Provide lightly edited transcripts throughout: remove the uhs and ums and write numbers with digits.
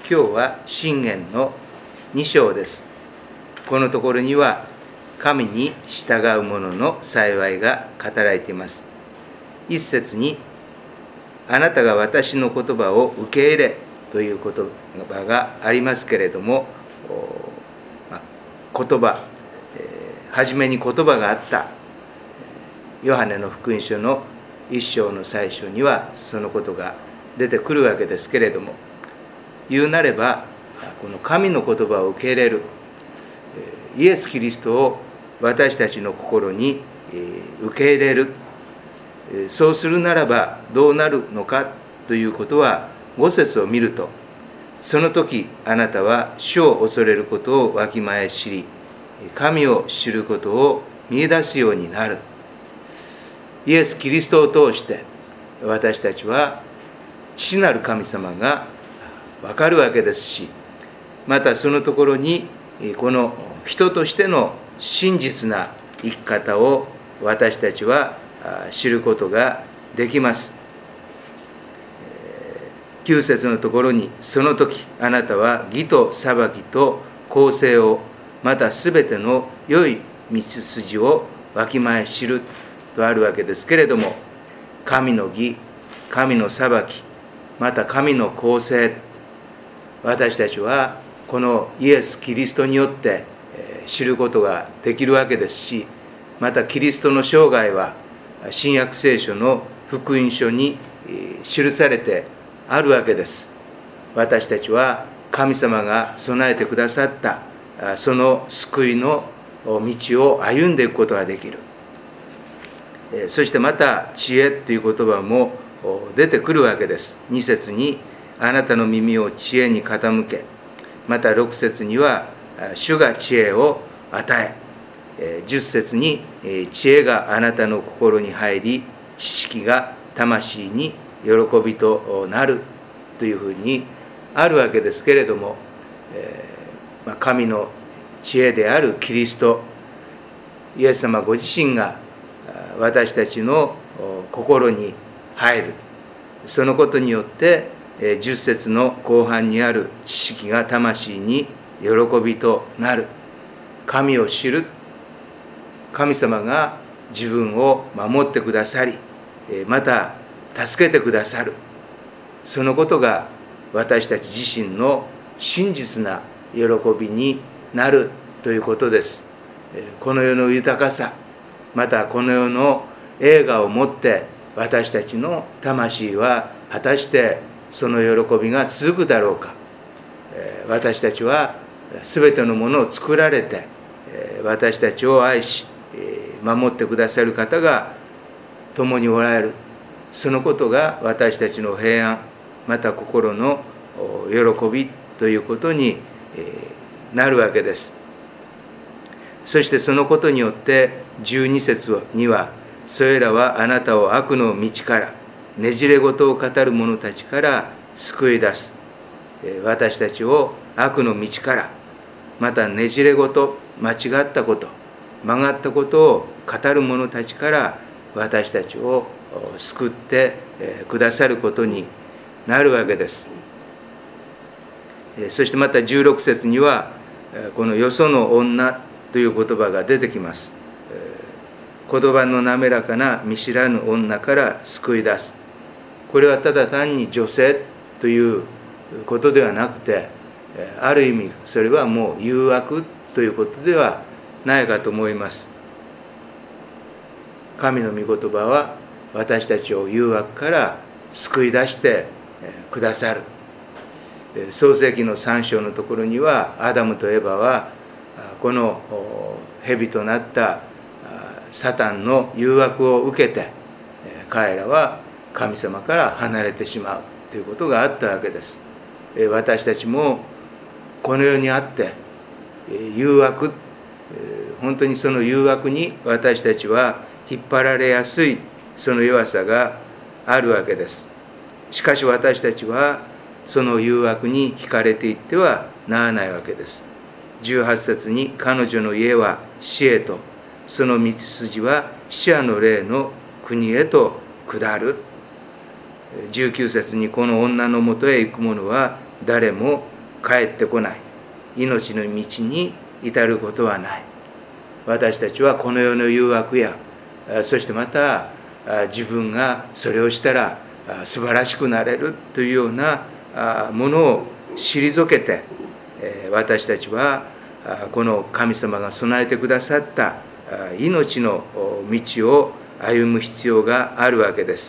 今日は箴言の2章です。このところには神に従う者の幸いが語られています。一節にあなたが私の言葉を受け入れという言葉がありますけれども、言葉、初めに言葉があった。ヨハネの福音書の1章の最初にはそのことが出てくるわけですけれども、言うなればこの神の言葉を受け入れる、イエス・キリストを私たちの心に受け入れる、そうするならばどうなるのかということは5節を見ると、その時あなたは主を恐れることをわきまえ知り、神を知ることを見出すようになる。イエス・キリストを通して私たちは父なる神様が分かるわけですし、またそのところにこの人としての真実な生き方を私たちは知ることができます。9節のところに、その時あなたは義と裁きと公正を、またすべての良い道筋をわきまえ知るとあるわけですけれども、神の義、神の裁き、また神の公正、私たちはこのイエス・キリストによって知ることができるわけですし、またキリストの生涯は新約聖書の福音書に記されてあるわけです。私たちは神様が備えてくださったその救いの道を歩んでいくことができる。そしてまた知恵という言葉も出てくるわけです。2節にあなたの耳を知恵に傾け、また6節には主が知恵を与え、10節に知恵があなたの心に入り、知識が魂に喜びとなるというふうにあるわけですけれども、神の知恵であるキリスト、イエス様ご自身が私たちの心に入る。そのことによって10節の後半にある知識が魂に喜びとなる。神を知る。神様が自分を守ってくださり、また助けてくださる。そのことが私たち自身の真実な喜びになるということです。この世の豊かさ、またこの世の栄華をもって私たちの魂は果たしてその喜びが続くだろうか。私たちはすべてのものを作られて、私たちを愛し守ってくださる方が共におられる。そのことが私たちの平安、また心の喜びということになるわけです。そしてそのことによって12節には、それらはあなたを悪の道から、ねじれ事を語る者たちから救い出す。私たちを悪の道から、またねじれ事、間違ったこと、曲がったことを語る者たちから私たちを救ってくださることになるわけです。そしてまた16節には、このよその女という言葉が出てきます。言葉の滑らかな見知らぬ女から救い出す。これはただ単に女性ということではなくて、ある意味それはもう誘惑ということではないかと思います。神の御言葉は私たちを誘惑から救い出してくださる。創世記の3章のところには、アダムとエバはこの蛇となったサタンの誘惑を受けて、彼らは神様から離れてしまうということがあったわけです。私たちもこの世にあって誘惑、本当にその誘惑に私たちは引っ張られやすいその弱さがあるわけです。しかし私たちはその誘惑に惹かれていってはならないわけです。18節に、彼女の家は死へと、その道筋は死者の霊の国へと下る。19節に、この女のもとへ行く者は誰も帰ってこない。命の道に至ることはない。私たちはこの世の誘惑や、そしてまた自分がそれをしたら素晴らしくなれるというようなものを退けて、私たちはこの神様が備えてくださった命の道を歩む必要があるわけです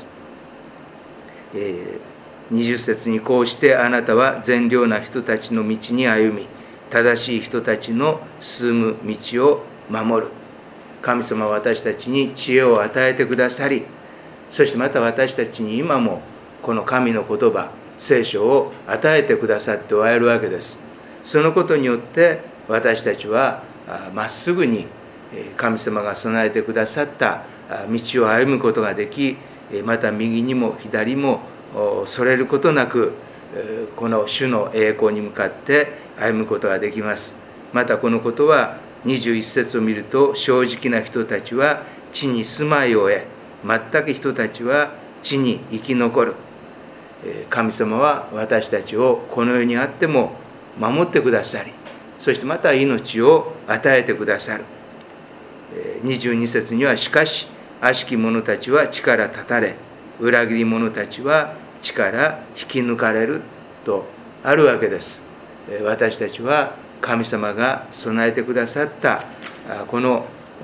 。20節にこうしてあなたは善良な人たちの道に歩み、正しい人たちの進む道を守る。神様は私たちに知恵を与えてくださり、そしてまた私たちに今もこの神の言葉、聖書を与えてくださっておられるわけです。そのことによって私たちはまっすぐに神様が備えてくださった道を歩むことができ、また右にも左もそれることなく、この主の栄光に向かって歩むことができます。またこのことは21節を見ると、正直な人たちは地に住まいを得、全く人たちは地に生き残る。神様は私たちをこの世にあっても守ってくださり、そしてまた命を与えてくださる。22節には、しかし悪しき者たちは地から断たれ、裏切り者たちは地から引き抜かれるとあるわけです。私たちは神様が備えてくださったこの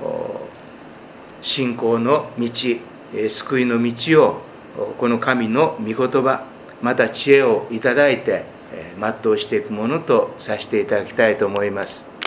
信仰の道、救いの道をこの神の御言葉、また知恵をいただいて全うしていくものとさせていただきたいと思います。